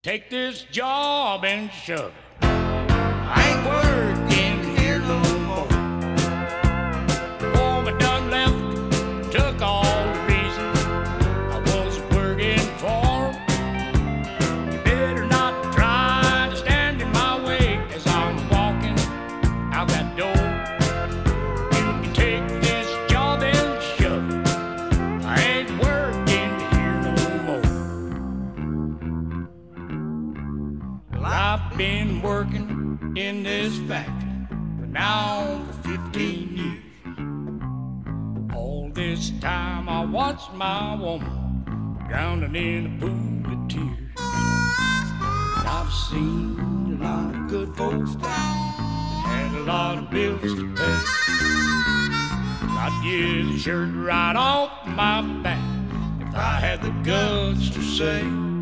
Take this job and shove it. I ain't working here no more. Woman done left, took all the reason I was working for. You better not try to stand in my way as I'm walking out that door. You can take this job and shove it. I ain't working here no more. Well, I've been working in this factory for now for 15 years. All this time I watched my woman drowning in a pool of tears. And I've seen a lot of good folks die and a lot of bills to pay. I'd get the shirt right off my back if I had the guts to say